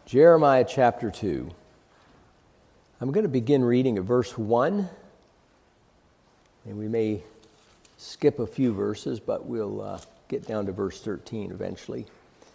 Jeremiah chapter 2. I'm going to begin reading at verse 1, and we may skip a few verses, but we'll get down to verse 13 eventually.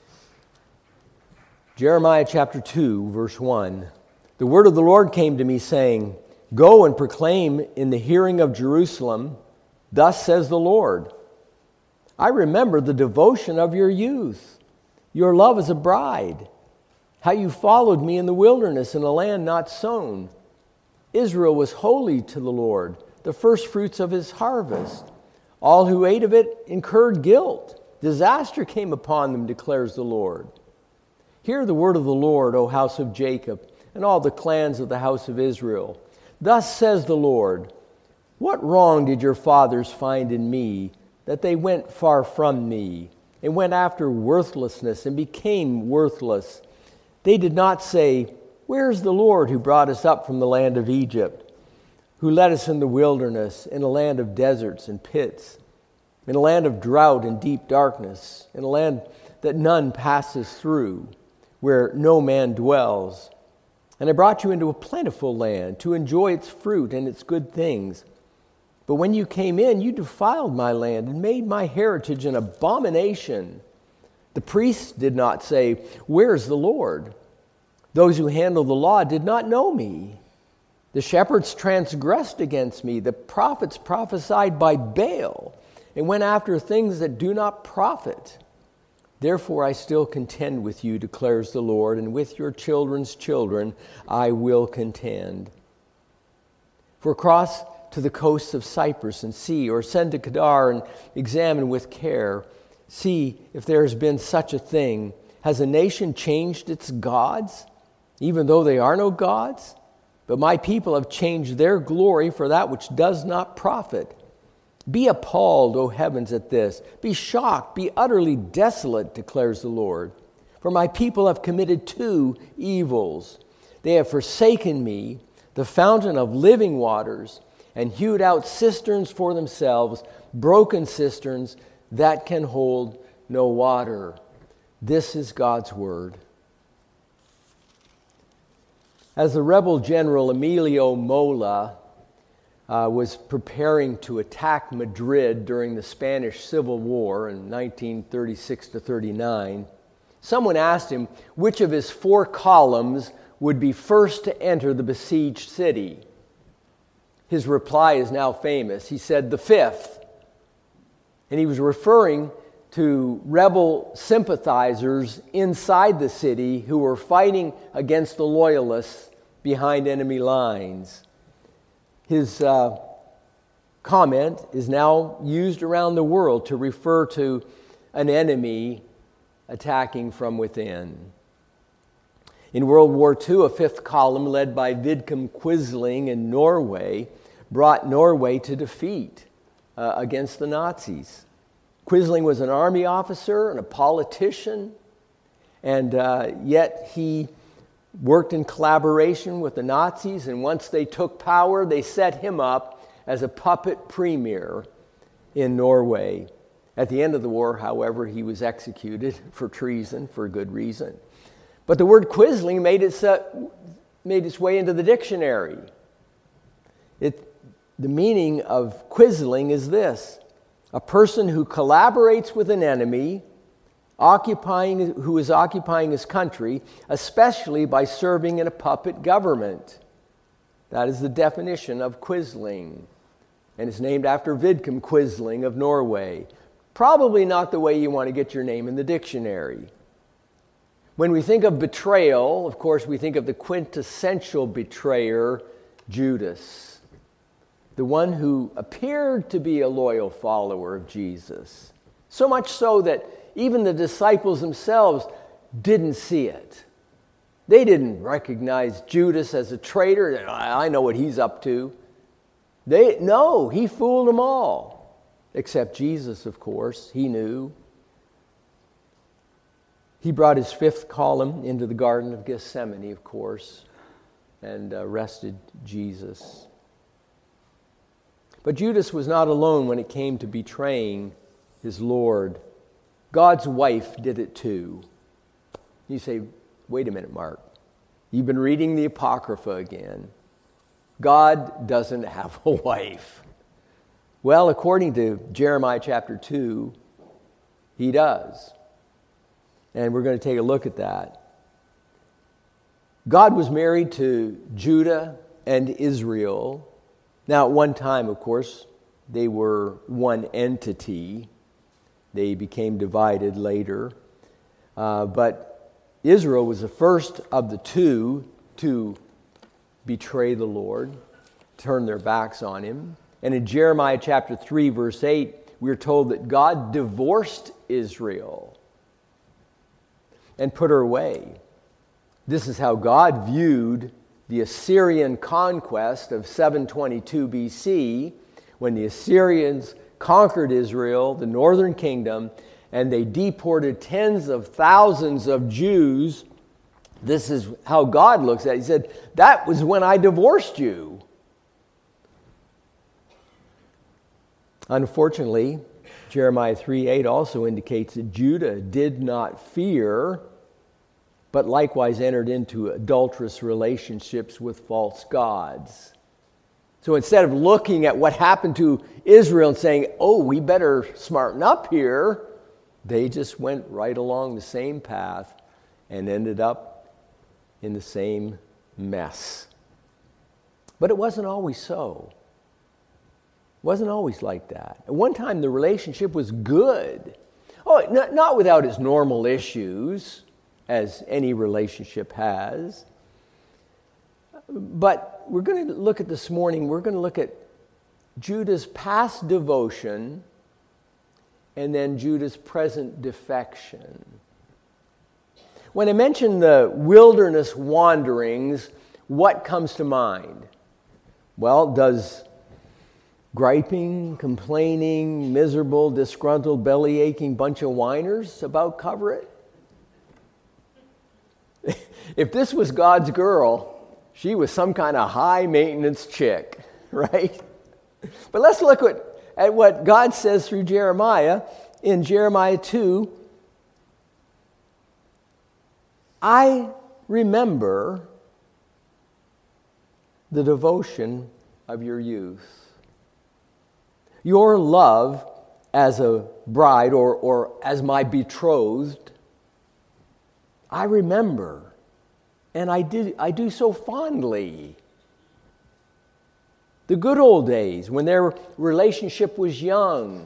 Jeremiah chapter 2, verse 1. The word of the Lord came to me, saying, Go and proclaim in the hearing of Jerusalem, Thus says the Lord, I remember the devotion of your youth, your love as a bride, how you followed me in the wilderness in a land not sown. Israel was holy to the Lord, the first fruits of his harvest. All who ate of it incurred guilt. Disaster came upon them, declares the Lord. Hear the word of the Lord, O house of Jacob, and all the clans of the house of Israel. Thus says the Lord, What wrong did your fathers find in me, that they went far from me, and went after worthlessness, and became worthless? They did not say, Where is the Lord who brought us up from the land of Egypt, who led us in the wilderness, in a land of deserts and pits, in a land of drought and deep darkness, in a land that none passes through, where no man dwells? And I brought you into a plentiful land to enjoy its fruit and its good things. But when you came in, you defiled my land and made my heritage an abomination. The priests did not say, Where is the Lord? Those who handle the law did not know me. The shepherds transgressed against me. The prophets prophesied by Baal and went after things that do not profit. Therefore I still contend with you, declares the Lord, and with your children's children I will contend. For cross to the coasts of Cyprus and see, or send to Kedar and examine with care. See if there has been such a thing. Has a nation changed its gods, even though they are no gods? But my people have changed their glory for that which does not profit. Be appalled, O heavens, at this. Be shocked, be utterly desolate, declares the Lord. For my people have committed two evils. They have forsaken me, the fountain of living waters, and hewed out cisterns for themselves, broken cisterns that can hold no water. This is God's word. As the rebel general Emilio Mola was preparing to attack Madrid during the Spanish Civil War in 1936-39, someone asked him which of his 4 columns would be first to enter the besieged city. His reply is now famous. He said, the 5th. And he was referring to rebel sympathizers inside the city who were fighting against the loyalists behind enemy lines. His comment is now used around the world to refer to an enemy attacking from within. In World War II, a 5th column led by Vidkun Quisling in Norway brought Norway to defeat against the Nazis. Quisling was an army officer and a politician, and yet he worked in collaboration with the Nazis, and once they took power, they set him up as a puppet premier in Norway. At the end of the war, however, he was executed for treason, for good reason. But the word Quisling made its way into the dictionary. The meaning of Quisling is this: a person who collaborates with an enemy, who is occupying his country, especially by serving in a puppet government. That is the definition of Quisling. And it's named after Vidkun Quisling of Norway. Probably not the way you want to get your name in the dictionary. When we think of betrayal, of course, we think of the quintessential betrayer, Judas, the one who appeared to be a loyal follower of Jesus. So much so that even the disciples themselves didn't see it. They didn't recognize Judas as a traitor. I know what he's up to. No, he fooled them all. Except Jesus, of course. He knew. He brought his 5th column into the Garden of Gethsemane, of course, and arrested Jesus. But Judas was not alone when it came to betraying his Lord. God's wife did it too. You say, wait a minute, Mark. You've been reading the Apocrypha again. God doesn't have a wife. Well, according to Jeremiah chapter 2, he does. And we're going to take a look at that. God was married to Judah and Israel. Now, at one time, of course, they were one entity. They became divided later. But Israel was the first of the two to betray the Lord, turn their backs on him. And in Jeremiah chapter 3, verse 8, we're told that God divorced Israel and put her away. This is how God viewed the Assyrian conquest of 722 BC, when the Assyrians conquered Israel, the northern kingdom, and they deported tens of thousands of Jews. This is how God looks at it. He said, that was when I divorced you. Unfortunately, Jeremiah 3:8 also indicates that Judah did not fear, but likewise entered into adulterous relationships with false gods. So instead of looking at what happened to Israel and saying, oh, we better smarten up here, they just went right along the same path and ended up in the same mess. But it wasn't always so. It wasn't always like that. At one time, the relationship was good. Oh, not without its normal issues, as any relationship has. But we're going to look at this morning, we're going to look at Judah's past devotion and then Judah's present defection. When I mention the wilderness wanderings, what comes to mind? Well, does griping, complaining, miserable, disgruntled, belly-aching bunch of whiners about cover it? If this was God's girl, she was some kind of high-maintenance chick, right? But let's look at what God says through Jeremiah in Jeremiah 2. I remember the devotion of your youth. Your love as a bride or as my betrothed, I remember, and I do so fondly. The good old days when their relationship was young.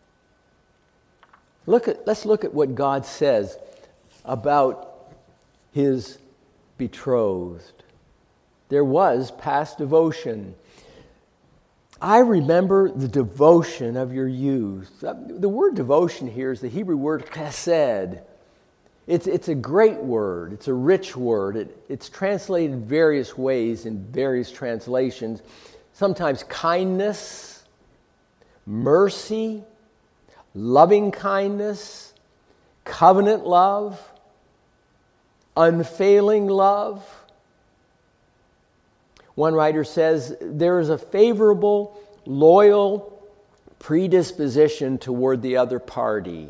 Let's look at what God says about his betrothed. There was past devotion. I remember the devotion of your youth. The word devotion here is the Hebrew word chesed. It's a great word. It's a rich word. It's translated various ways in various translations. Sometimes kindness, mercy, loving kindness, covenant love, unfailing love. One writer says, there is a favorable, loyal predisposition toward the other party.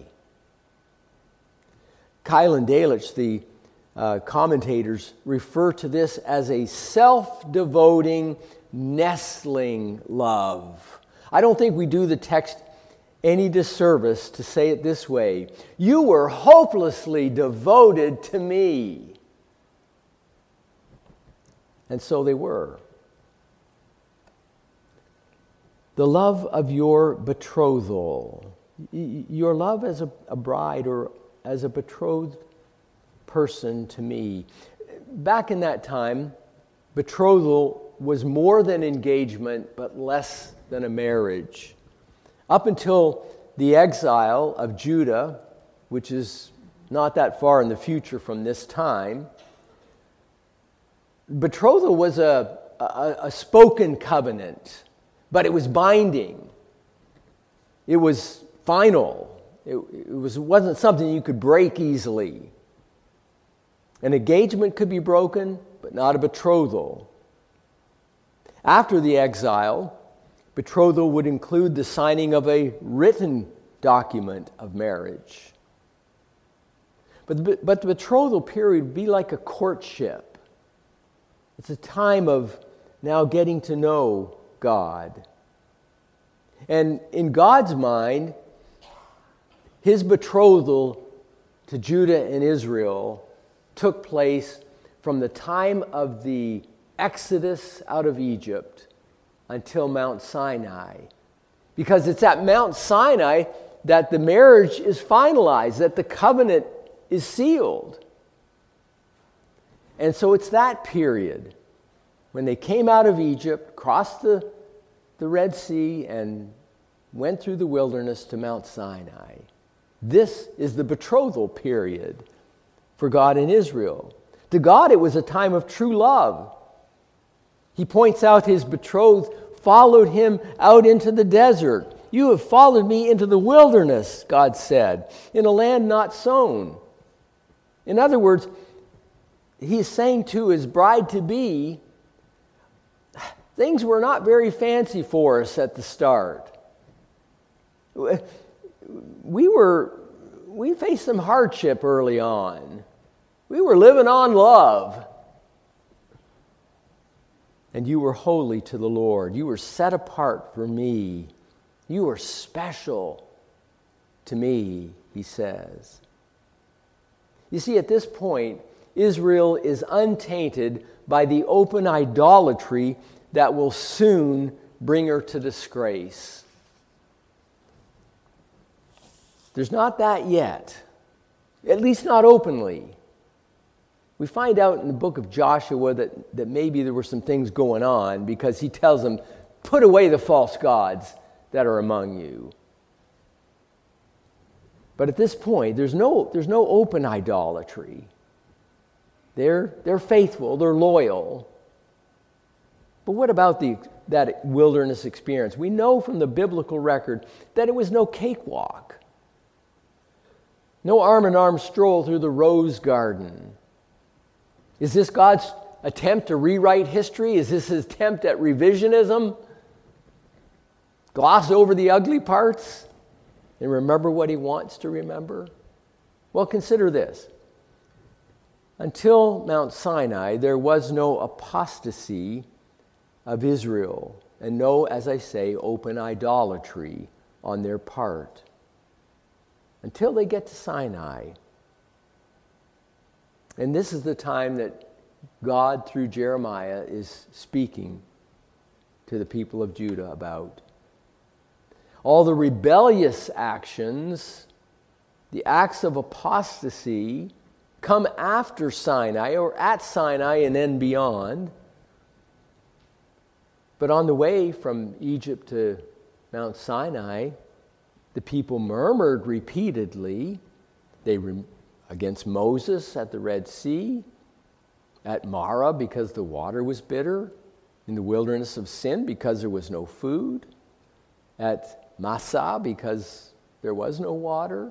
Keil and Delitzsch, the commentators, refer to this as a self-devoting, nestling love. I don't think we do the text any disservice to say it this way. You were hopelessly devoted to me. And so they were. The love of your betrothal, your love as a bride or as a betrothed person to me. Back in that time, betrothal was more than engagement, but less than a marriage. Up until the exile of Judah, which is not that far in the future from this time, betrothal was a spoken covenant, but it was binding. It was final. It wasn't something you could break easily. An engagement could be broken, but not a betrothal. After the exile, betrothal would include the signing of a written document of marriage. But the betrothal period would be like a courtship. It's a time of now getting to know God. And in God's mind, his betrothal to Judah and Israel took place from the time of the Exodus out of Egypt until Mount Sinai. Because it's at Mount Sinai that the marriage is finalized, that the covenant is sealed. And so it's that period when they came out of Egypt, crossed the Red Sea, and went through the wilderness to Mount Sinai. This is the betrothal period for God and Israel. To God, it was a time of true love. He points out his betrothed followed him out into the desert. You have followed me into the wilderness, God said, in a land not sown. In other words, he's saying to his bride-to-be, things were not very fancy for us at the start. We faced some hardship early on. We were living on love. And you were holy to the Lord. You were set apart for me. You were special to me, he says. You see, at this point, Israel is untainted by the open idolatry that will soon bring her to disgrace. There's not that yet, at least not openly. We find out in the book of Joshua that maybe there were some things going on because he tells them, put away the false gods that are among you. But at this point, there's no open idolatry. They're faithful, they're loyal. But what about that wilderness experience? We know from the biblical record that it was no cakewalk. No arm-in-arm stroll through the rose garden. Is this God's attempt to rewrite history? Is this his attempt at revisionism? Gloss over the ugly parts and remember what he wants to remember? Well, consider this. Until Mount Sinai, there was no apostasy of Israel and no, as I say, open idolatry on their part. Until they get to Sinai. And this is the time that God, through Jeremiah, is speaking to the people of Judah about. All the rebellious actions, the acts of apostasy, come after Sinai or at Sinai and then beyond. But on the way from Egypt to Mount Sinai, the people murmured repeatedly. Against Moses at the Red Sea, at Marah because the water was bitter, in the wilderness of Sin because there was no food, at Massah because there was no water.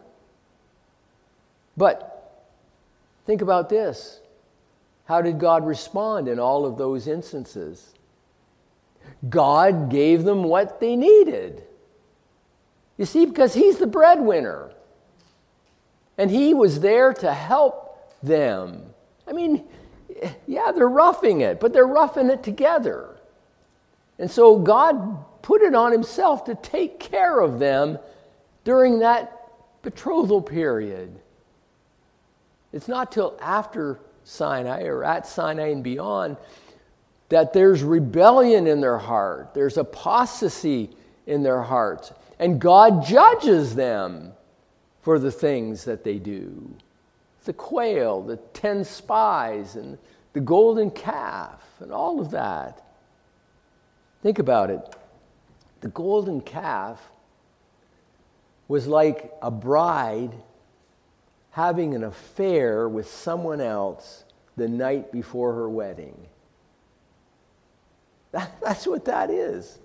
But think about this. How did God respond in all of those instances? God gave them what they needed. You see, because he's the breadwinner. And he was there to help them. I mean, yeah, they're roughing it, but they're roughing it together. And so God put it on himself to take care of them during that betrothal period. It's not till after Sinai or at Sinai and beyond that there's rebellion in their heart. There's apostasy in their hearts. And God judges them for the things that they do. The quail, the 10 spies, and the golden calf, and all of that. Think about it. The golden calf was like a bride having an affair with someone else the night before her wedding. That's what that is.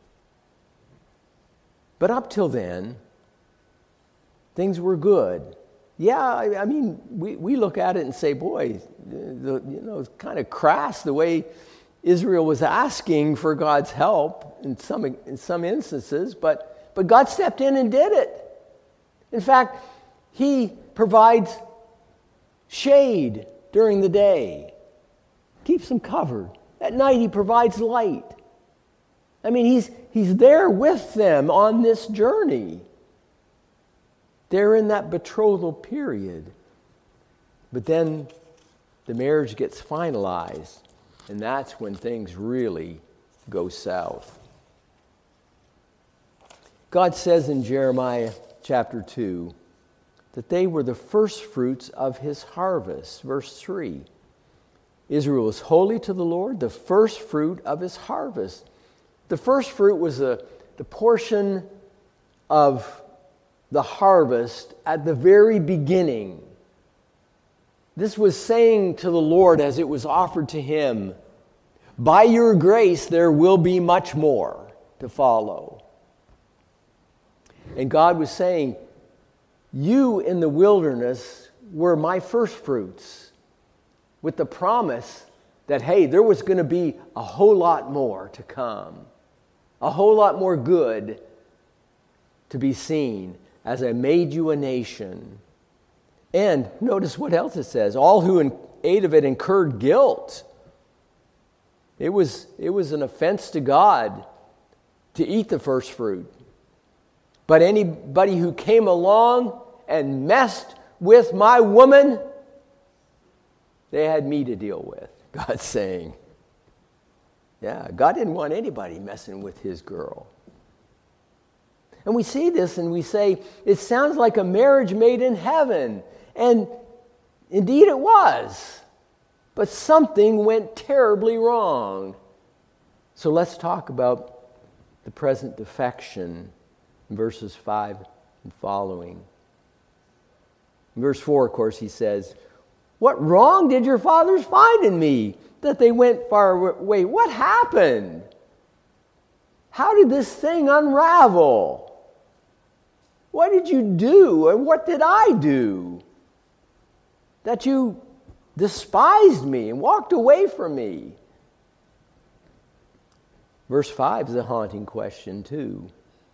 But up till then, things were good. Yeah, I mean, we look at it and say, boy, it's kind of crass the way Israel was asking for God's help in some instances, but God stepped in and did it. In fact, he provides shade during the day, keeps them covered. At night, he provides light. I mean, he's there with them on this journey. They're in that betrothal period. But then the marriage gets finalized, and that's when things really go south. God says in Jeremiah chapter 2 that they were the first fruits of his harvest. Verse 3, Israel is holy to the Lord, the first fruit of his harvest. The first fruit was the portion of the harvest at the very beginning. This was saying to the Lord as it was offered to him, by your grace there will be much more to follow. And God was saying, you in the wilderness were my first fruits, with the promise that, hey, there was going to be a whole lot more to come, a whole lot more good to be seen as I made you a nation. And notice what else it says. All who ate of it incurred guilt. It was an offense to God to eat the first fruit. But anybody who came along and messed with my woman, they had me to deal with, God's saying. Yeah, God didn't want anybody messing with his girl. And we see this and we say, it sounds like a marriage made in heaven. And indeed it was. But something went terribly wrong. So let's talk about the present defection in verses 5 and following. In verse 4, of course, he says, what wrong did your fathers find in me that they went far away? What happened? How did this thing unravel? What did you do and what did I do that you despised me and walked away from me? Verse 5 is a haunting question too.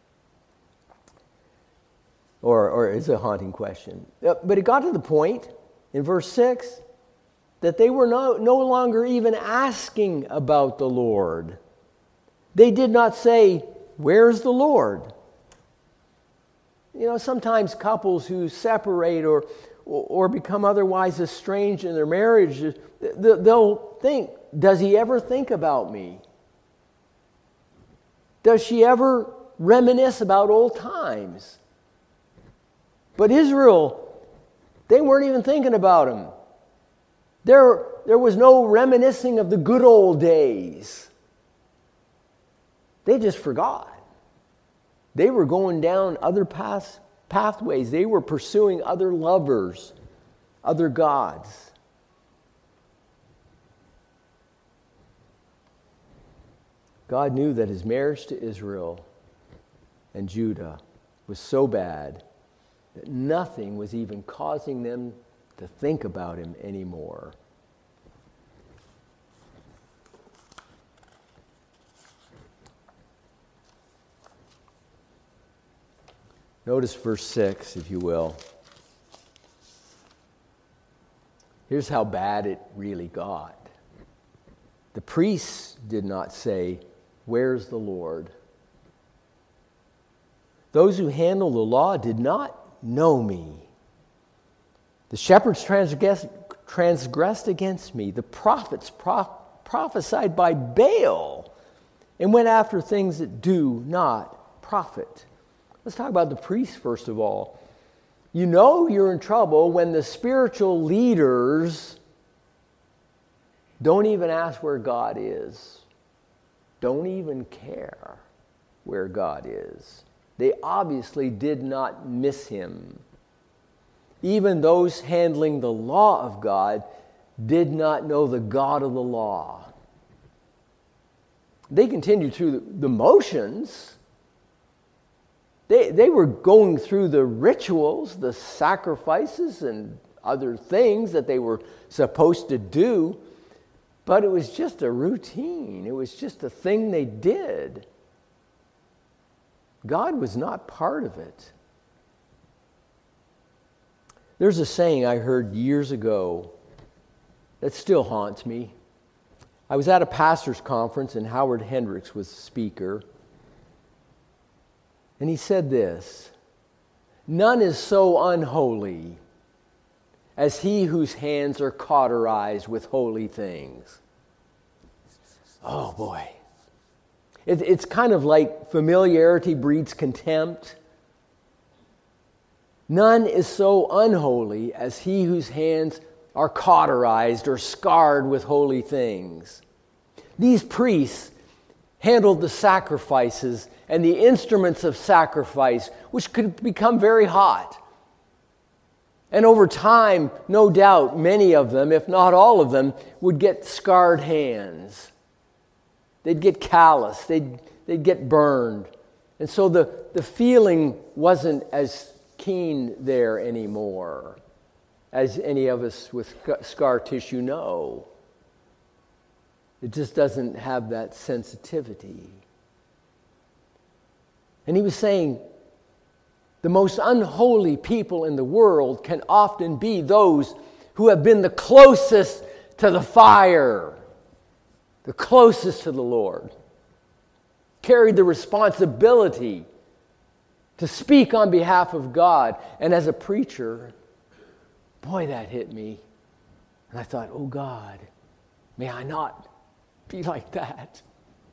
Or is a haunting question. But it got to the point in verse 6 that they were no longer even asking about the Lord. They did not say, where's the Lord? You know, sometimes couples who separate or become otherwise estranged in their marriage, they'll think, does he ever think about me? Does she ever reminisce about old times? But Israel, they weren't even thinking about him. There was no reminiscing of the good old days. They just forgot. They were going down other pathways. They were pursuing other lovers, other gods. God knew that his marriage to Israel and Judah was so bad that nothing was even causing them to think about him anymore. Notice verse 6, if you will. Here's how bad it really got. The priests did not say, where's the Lord? Those who handle the law did not know me. The shepherds transgressed against me. The prophets prophesied by Baal and went after things that do not profit. Let's talk about the priests first of all. You know you're in trouble when the spiritual leaders don't even ask where God is. Don't even care where God is. They obviously did not miss him. Even those handling the law of God did not know the God of the law. They continued through the motions. They were going through the rituals, the sacrifices, and other things that they were supposed to do, but it was just a routine. It was just a thing they did. God was not part of it. There's a saying I heard years ago that still haunts me. I was at a pastor's conference and Howard Hendricks was the speaker. And he said this: "None is so unholy as he whose hands are cauterized with holy things." Oh boy. It's kind of like familiarity breeds contempt. None is so unholy as he whose hands are cauterized or scarred with holy things. These priests handled the sacrifices and the instruments of sacrifice, which could become very hot. And over time, no doubt, many of them, if not all of them, would get scarred hands. They'd get calloused. They'd get burned. And so the feeling wasn't as keen there anymore, as any of us with scar tissue know. It just doesn't have that sensitivity. And he was saying, the most unholy people in the world can often be those who have been the closest to the fire, the closest to the Lord, carried the responsibility to speak on behalf of God. And as a preacher, boy, that hit me. And I thought, oh God, may I not be like that.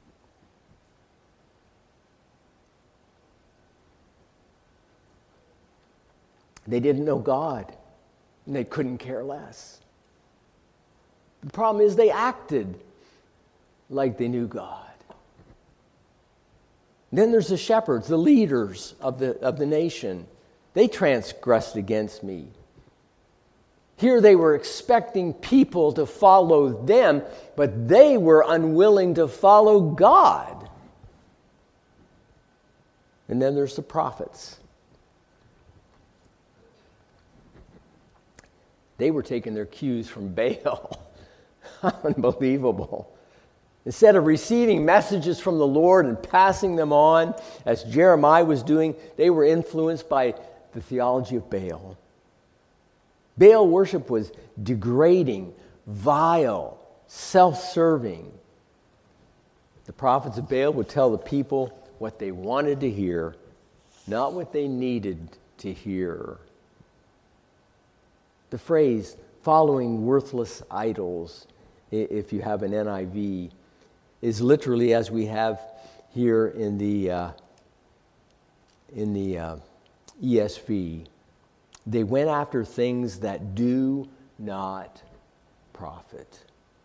They didn't know God, and they couldn't care less. The problem is they acted like they knew God. Then there's the shepherds, the leaders of the nation. They transgressed against me. Here they were expecting people to follow them, but they were unwilling to follow God. And then there's the prophets. They were taking their cues from Baal. Unbelievable. Instead of receiving messages from the Lord and passing them on, as Jeremiah was doing, they were influenced by the theology of Baal. Baal worship was degrading, vile, self-serving. The prophets of Baal would tell the people what they wanted to hear, not what they needed to hear. The phrase, following worthless idols, if you have an NIV, is literally as we have here in the ESV. They went after things that do not profit.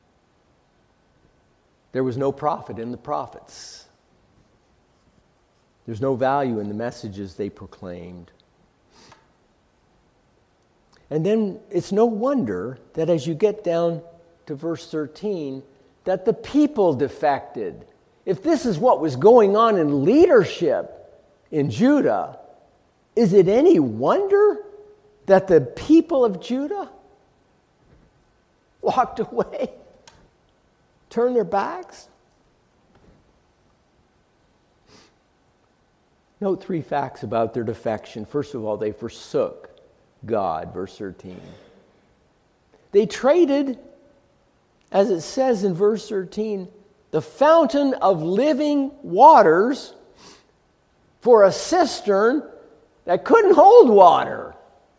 There was no profit in the prophets. There's no value in the messages they proclaimed. And then it's no wonder that as you get down to verse 13, that the people defected. If this is what was going on in leadership in Judah, is it any wonder that the people of Judah walked away, turned their backs? Note 3 facts about their defection. First of all, they forsook God, verse 13. They traded, as it says in verse 13, the fountain of living waters for a cistern that couldn't hold water.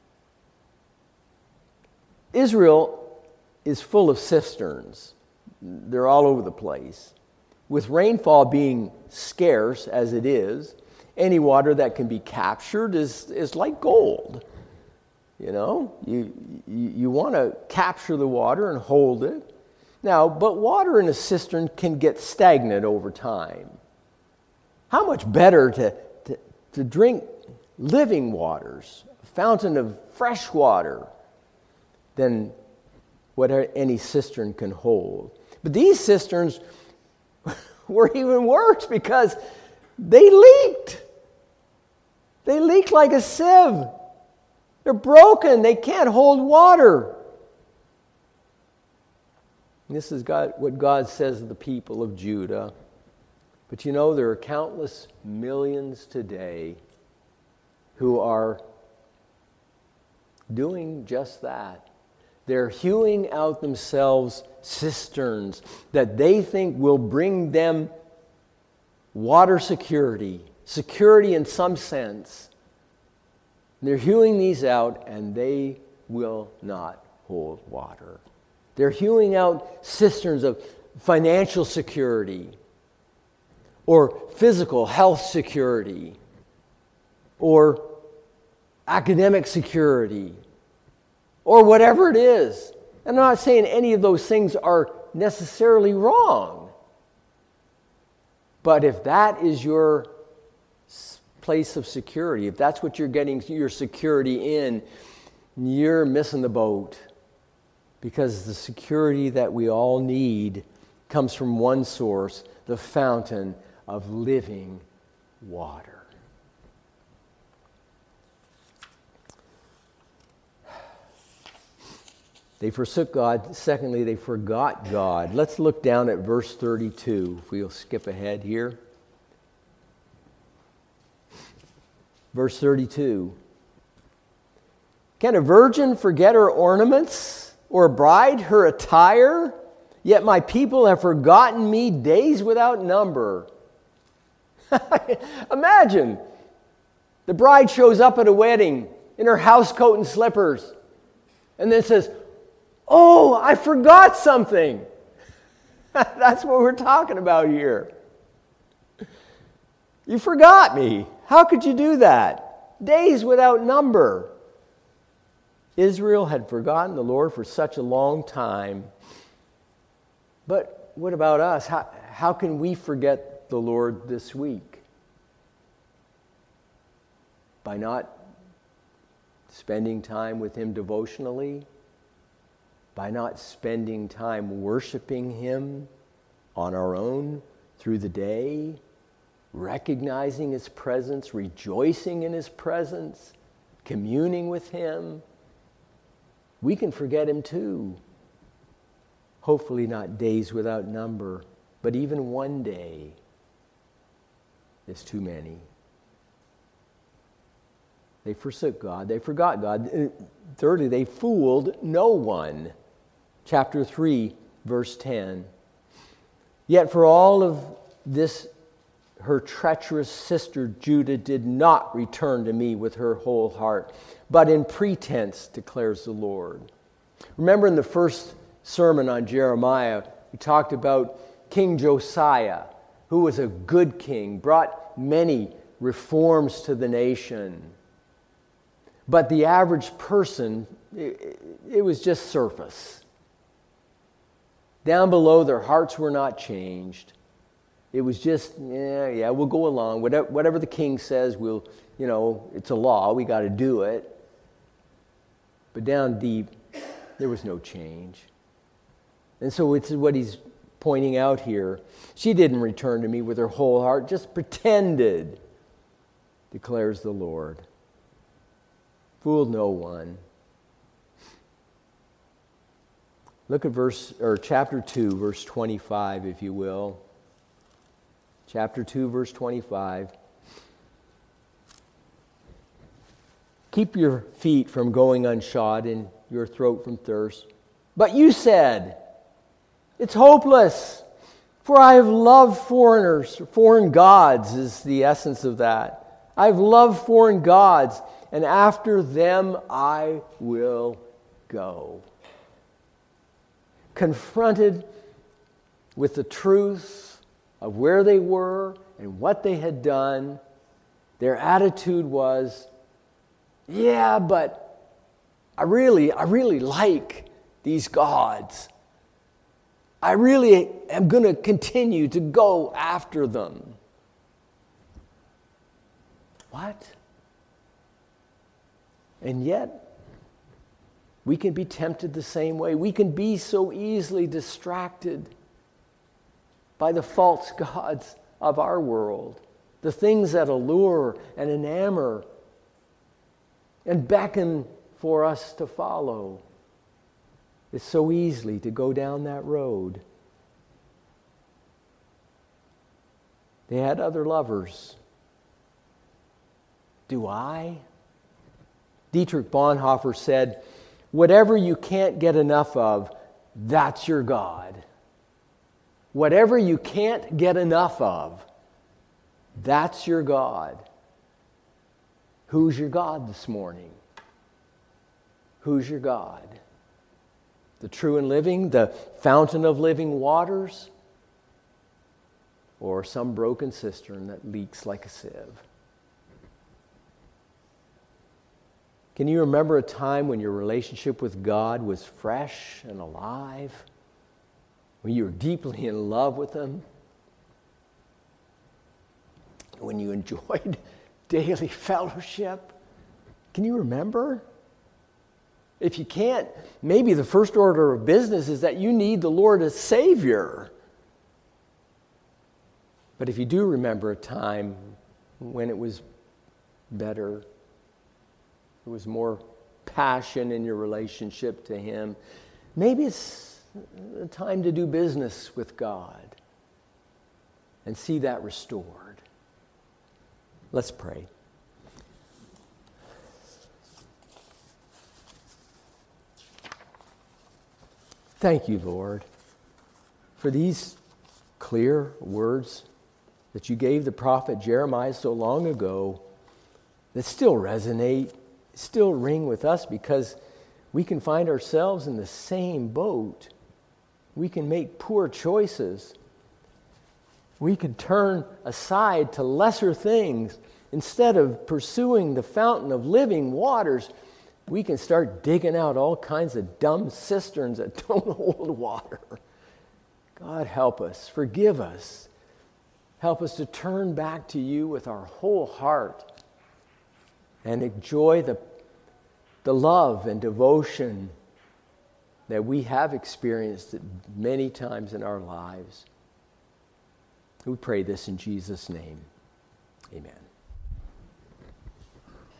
Israel is full of cisterns. They're all over the place. With rainfall being scarce as it is, any water that can be captured is like gold. You know, you want to capture the water and hold it. Now, but water in a cistern can get stagnant over time. How much better to drink living waters, a fountain of fresh water, than what any cistern can hold. But these cisterns were even worse because they leaked. They leak like a sieve. They're broken. They can't hold water. And this is what God says of the people of Judah. But you know, there are countless millions today who are doing just that. They're hewing out themselves cisterns that they think will bring them water security in some sense. They're hewing these out, and they will not hold water. They're hewing out cisterns of financial security, or physical health security, or academic security, or whatever it is. And I'm not saying any of those things are necessarily wrong. But if that is your place of security, if that's what you're getting your security in, you're missing the boat. Because the security that we all need comes from one source, the fountain of living water. They forsook God. Secondly, they forgot God. Let's look down at verse 32. If we'll skip ahead here. Verse 32. Can a virgin forget her ornaments, or a bride her attire? Yet my people have forgotten me days without number. Imagine, the bride shows up at a wedding in her house coat and slippers, and then says, "Oh, I forgot something." That's what we're talking about here. You forgot me. How could you do that? Days without number. Israel had forgotten the Lord for such a long time. But what about us? How can we forget the Lord this week? By not spending time with Him devotionally? By not spending time worshiping Him on our own through the day? Recognizing His presence, rejoicing in His presence, communing with Him? We can forget Him too. Hopefully not days without number, but even one day is too many. They forsook God. They forgot God. Thirdly, they fooled no one. Chapter 3, verse 10. Yet for all of this, her treacherous sister Judah did not return to me with her whole heart, but in pretense, declares the Lord. Remember in the first sermon on Jeremiah, we talked about King Josiah, who was a good king, brought many reforms to the nation. But the average person, it was just surface. Down below, their hearts were not changed. It was just, yeah, we'll go along. Whatever the king says, it's a law. We got to do it. But down deep, there was no change. And so it's what he's pointing out here. She didn't return to me with her whole heart, just pretended, declares the Lord. Fooled no one. Look at chapter 2, verse 25, if you will. Chapter 2, verse 25. Keep your feet from going unshod and your throat from thirst. But you said, it's hopeless, for I have loved foreigners. Foreign gods is the essence of that. I've loved foreign gods, and after them I will go. Confronted with the truth of where they were and what they had done, their attitude was, yeah, but I really like these gods. I really am going to continue to go after them. What? And yet, we can be tempted the same way. We can be so easily distracted by the false gods of our world, the things that allure and enamor and beckon for us to follow. It's so easy to go down that road. They had other lovers. Do I? Dietrich Bonhoeffer said, whatever you can't get enough of, that's your God. Whatever you can't get enough of, that's your God. Who's your God this morning? Who's your God? The true and living, the fountain of living waters, or some broken cistern that leaks like a sieve? Can you remember a time when your relationship with God was fresh and alive? When you were deeply in love with Him? When you enjoyed daily fellowship? Can you remember? If you can't, maybe the first order of business is that you need the Lord as Savior. But if you do remember a time when it was better, there was more passion in your relationship to Him, maybe it's a time to do business with God and see that restored. Let's pray. Thank you, Lord, for these clear words that you gave the prophet Jeremiah so long ago that still resonate, still ring with us, because we can find ourselves in the same boat. We can make poor choices. We can turn aside to lesser things. Instead of pursuing the fountain of living waters, we can start digging out all kinds of dumb cisterns that don't hold water. God, help us. Forgive us. Help us to turn back to you with our whole heart and enjoy the love and devotion that we have experienced many times in our lives. We pray this in Jesus' name. Amen.